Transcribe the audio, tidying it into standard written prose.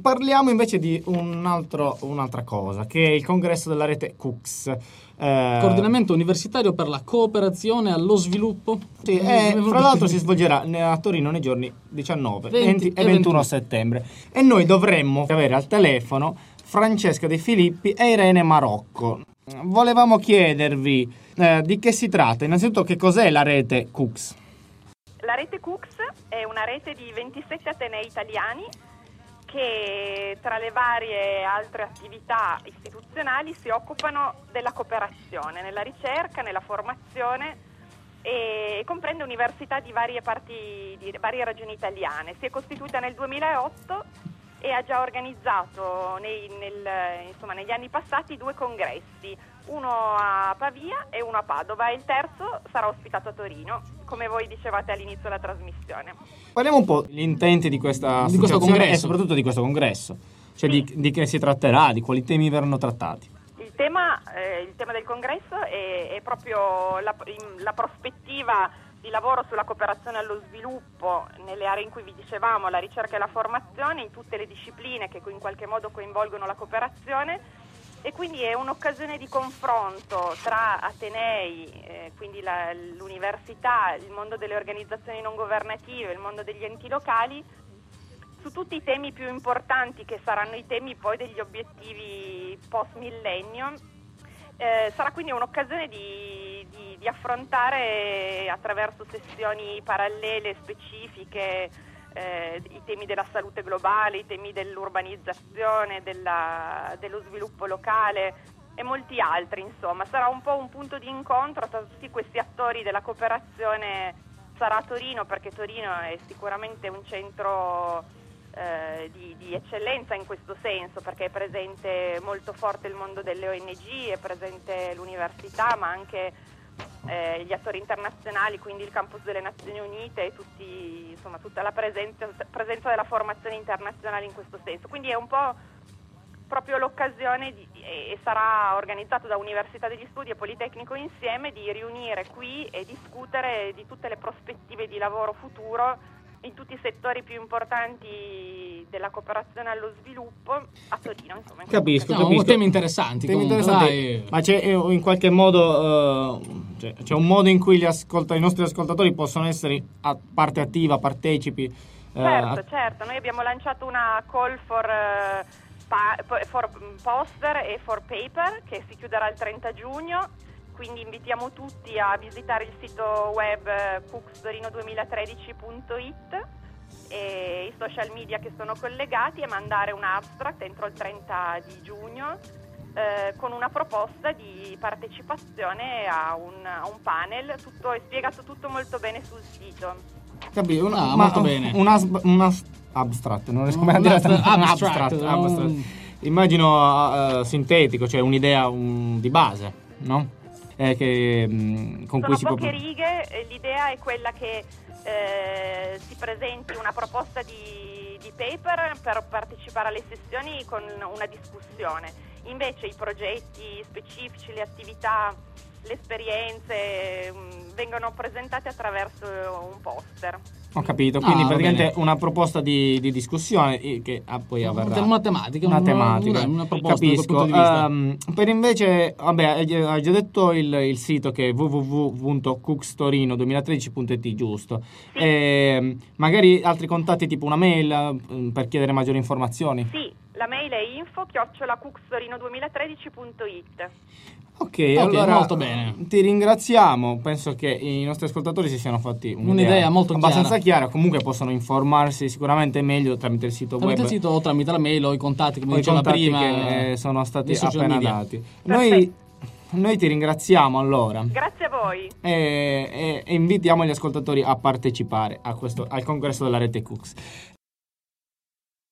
parliamo invece di un'altra cosa, che è il congresso della rete CUCS. Coordinamento universitario per la cooperazione allo sviluppo. Sì, fra l'altro si svolgerà a Torino nei giorni 19, 20 e 21 settembre. E noi dovremmo avere al telefono Francesca De Filippi e Irene Marocco. Volevamo chiedervi di che si tratta. Innanzitutto, che cos'è la rete CUCS? La rete CUCS è una rete di 27 atenei italiani che, tra le varie altre attività istituzionali, si occupano della cooperazione nella ricerca, nella formazione, e comprende università di varie regioni italiane. Si è costituita nel 2008 e ha già organizzato negli anni passati 2 congressi, uno a Pavia e uno a Padova, e il terzo sarà ospitato a Torino, come voi dicevate all'inizio della trasmissione. Parliamo un po' degli intenti di questa associazione e soprattutto di questo congresso, cioè sì. di che si tratterà, di quali temi verranno trattati. Il tema del congresso è proprio la prospettiva di lavoro sulla cooperazione allo sviluppo nelle aree in cui vi dicevamo, la ricerca e la formazione, in tutte le discipline che in qualche modo coinvolgono la cooperazione, e quindi è un'occasione di confronto tra atenei, quindi l'università, il mondo delle organizzazioni non governative, il mondo degli enti locali, su tutti i temi più importanti che saranno i temi poi degli obiettivi post-millennio. Sarà quindi un'occasione di affrontare attraverso sessioni parallele, specifiche, i temi della salute globale, i temi dell'urbanizzazione, dello sviluppo locale e molti altri. Insomma, sarà un po' un punto di incontro tra tutti questi attori della cooperazione. Sarà a Torino, perché Torino è sicuramente un centro di eccellenza in questo senso, perché è presente molto forte il mondo delle ONG, è presente l'università, ma anche gli attori internazionali, quindi il campus delle Nazioni Unite e tutta la presenza della formazione internazionale in questo senso. Quindi è un po' proprio l'occasione e sarà organizzato da Università degli Studi e Politecnico insieme, di riunire qui e discutere di tutte le prospettive di lavoro futuro in tutti i settori più importanti della cooperazione allo sviluppo a Torino. Insomma, Capisco. Temi interessanti. Ma c'è in qualche modo c'è un modo in cui i nostri ascoltatori possono essere a parte attiva, partecipi? Certo. Noi abbiamo lanciato una call for poster e for paper che si chiuderà il 30 giugno. Quindi invitiamo tutti a visitare il sito web cucstorino2013.it e i social media che sono collegati, e mandare un abstract entro il 30 di giugno con una proposta di partecipazione a un panel. Tutto è spiegato tutto molto bene sul sito. Capito? Molto bene. Un abstract, non riesco mai a dire abstract. Immagino sintetico, cioè un'idea di base, no? Con cui poche righe. L'idea è quella che si presenti una proposta di paper per partecipare alle sessioni con una discussione. Invece i progetti specifici, le attività, le esperienze vengono presentate attraverso un poster. Ho capito, quindi praticamente una proposta di discussione che poi avverrà una tematica, una proposta. Capisco. Per invece, hai già detto il sito, che è www.cucstorino2013.it, giusto? Sì. Magari altri contatti, tipo una mail per chiedere maggiori informazioni? Sì, la mail è info@cucstorino2013.it. Ok, allora molto bene. Ti ringraziamo. Penso che i nostri ascoltatori si siano fatti un'idea molto abbastanza chiara. Comunque possono informarsi sicuramente meglio tramite il sito web, il sito, o tramite la mail o i contatti, come diceva prima, che sono stati appena dati. Noi ti ringraziamo allora. Grazie a voi. E invitiamo gli ascoltatori a partecipare al congresso della rete CUCS.